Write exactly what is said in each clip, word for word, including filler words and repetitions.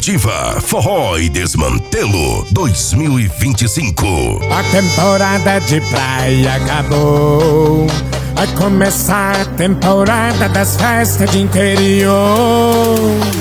Ativa Forró e Desmantelo dois mil e vinte e cinco. A temporada de praia acabou. Vai começar a temporada das festas de interior.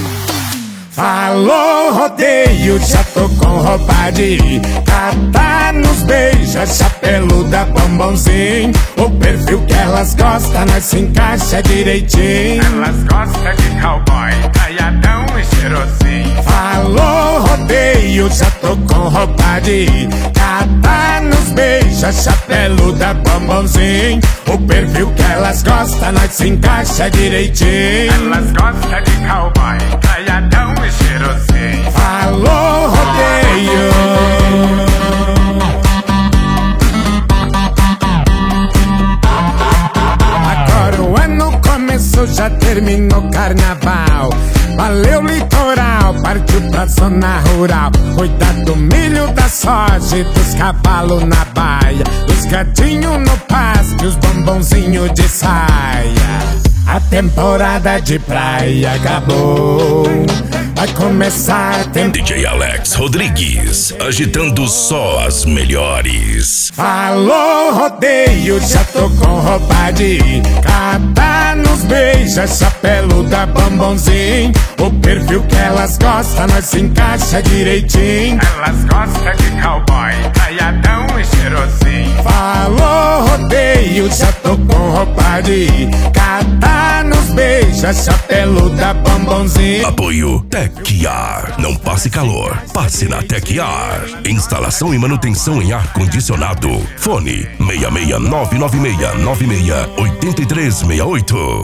Falou rodeio, já tô com roupa de ir. Catar nos beija, chapeluda, bombonzinho. O perfil que elas gostam, nós se encaixa direitinho. Elas gostam de cowboy, caiadão e cheirosinho. Falou rodeio, já tô com roupa de ir. Catar nos beija, chapeluda, bombonzinho. O perfil que elas gostam, nós se encaixa direitinho. Elas gostam de cowboy, caiadão e cheirosinho. Falou rodeio. Agora o ano começou, já terminou o carnaval. Valeu litoral, partiu pra zona rural. Cuidar do milho, da soja e dos cavalos na baia, dos gatinhos no pasto e os bombonzinhos de saia. A temporada de praia acabou. Vai começar a temporada. D J Alex Rodrigues, agitando só as melhores. Falou rodeio, já tô com roupa de ir. Catar nos beija, chapeluda, bombonzinho. O perfil que elas gostam, nós se encaixa direitinho. Elas gostam de cowboy, caiadão e cheirosinho. Falou rodeio, já tô com roupa de ir. Catar nos beija, chapeluda, bombonzinho. Apoio Tecar. Não passe calor, passe na Tecar. Instalação e manutenção em ar-condicionado. Fone seis seis nove nove seis nove seis oito três seis oito.